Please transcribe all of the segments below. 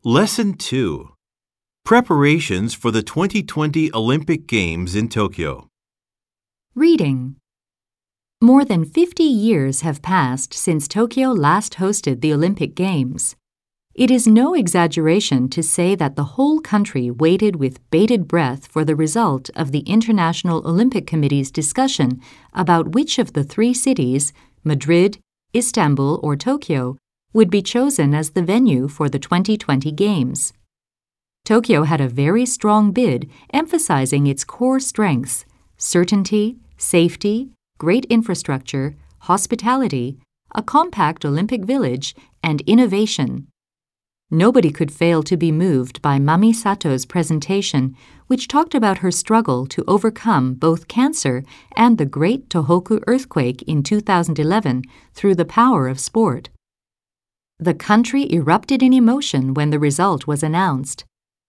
Lesson 2. Preparations for the 2020 Olympic Games in Tokyo. Reading. More than 50 years have passed since Tokyo last hosted the Olympic Games. It is no exaggeration to say that the whole country waited with bated breath for the result of the International Olympic Committee's discussion about which of the three cities, Madrid, Istanbul, or Tokyo, would be chosen as the venue for the 2020 Games. Tokyo had a very strong bid emphasizing its core strengths: certainty, safety, great infrastructure, hospitality, a compact Olympic village, and innovation. Nobody could fail to be moved by Mami Sato's presentation, which talked about her struggle to overcome both cancer and the Great Tohoku earthquake in 2011 through the power of sport. The country erupted in emotion when the result was announced.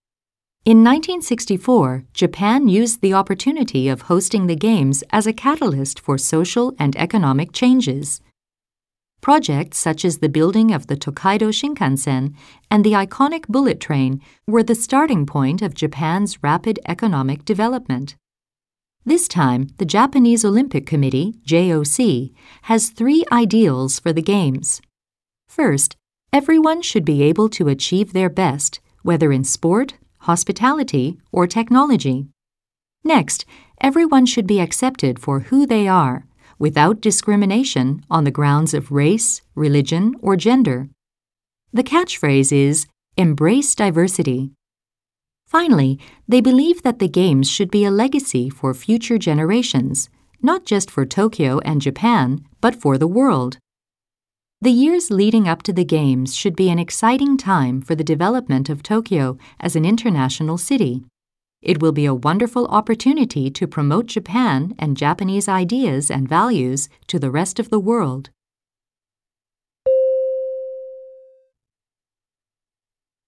In 1964, Japan used the opportunity of hosting the Games as a catalyst for social and economic changes. Projects such as the building of the Tokaido Shinkansen and the iconic bullet train were the starting point of Japan's rapid economic development. This time, the Japanese Olympic Committee, JOC, has three ideals for the Games. First, everyone should be able to achieve their best, whether in sport, hospitality, or technology. Next, everyone should be accepted for who they are, without discrimination on the grounds of race, religion, or gender. The catchphrase is, "Embrace diversity." Finally, they believe that the Games should be a legacy for future generations, not just for Tokyo and Japan, but for the world. The years leading up to the Games should be an exciting time for the development of Tokyo as an international city. It will be a wonderful opportunity to promote Japan and Japanese ideas and values to the rest of the world.